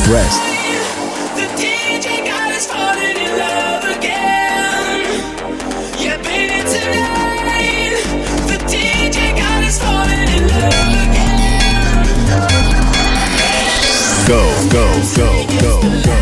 Rest. The DJ God is falling in love again. Yeah, baby, tonight. The DJ God is falling in love again. Go, go, go, go, go.